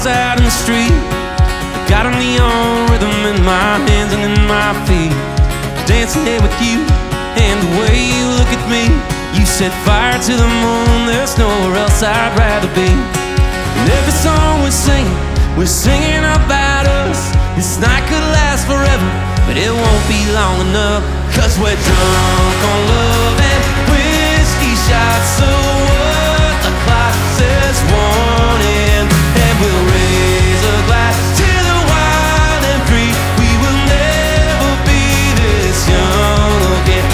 cars out in the street. I got a neon rhythm in my hands and in my feet. Dancing here with you and the way you look at me. You set fire to the moon, there's nowhere else I'd rather be. And every song we're singing about us. This night could last forever, but it won't be long enough. 'Cause we're drunk on love and whiskey shots. So what? The clock says 1 a.m. and we'll raise a glass to the wild and free. We will never be this young again.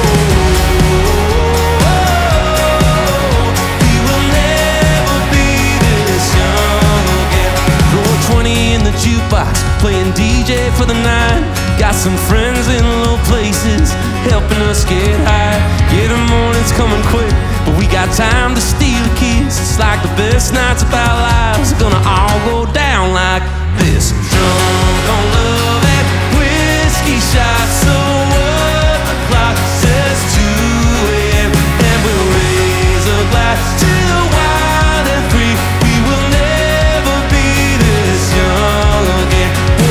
We will never be this young again. Throw a 20 in the jukebox, playing DJ for the night. Got some friends in low places helping us get high. Yeah, the morning's coming quick, but we got time to steal a kiss. It's like the best nights of our lives are gonna all go down like this. Drunk on love and whiskey shots. So what? The clock says 2 a.m. and we'll raise a glass to the wild and free. We will never be this young again.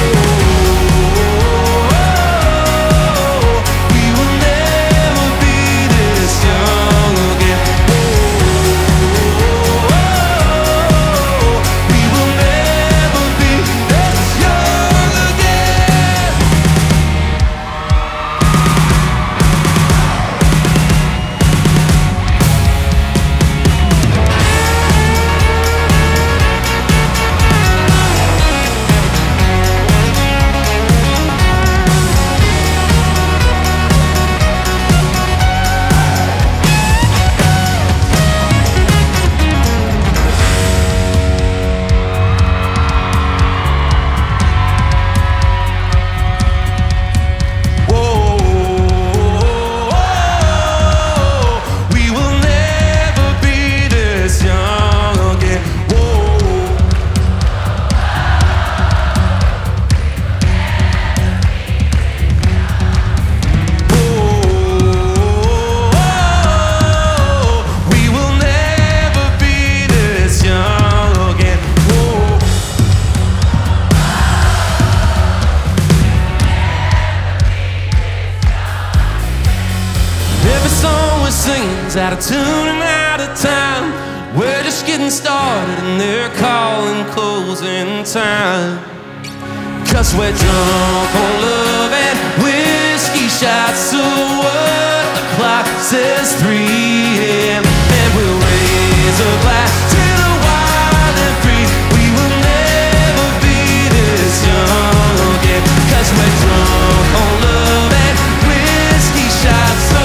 Singing's out of tune and out of time. We're just getting started and they're calling closing time. 'Cause we're drunk on love and whiskey shots. So what? The clock says 3 a.m. and we'll raise a glass to the wild and free. We will never be this young again. 'Cause we're drunk on love and whiskey shots. So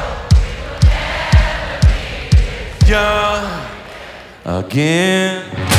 again.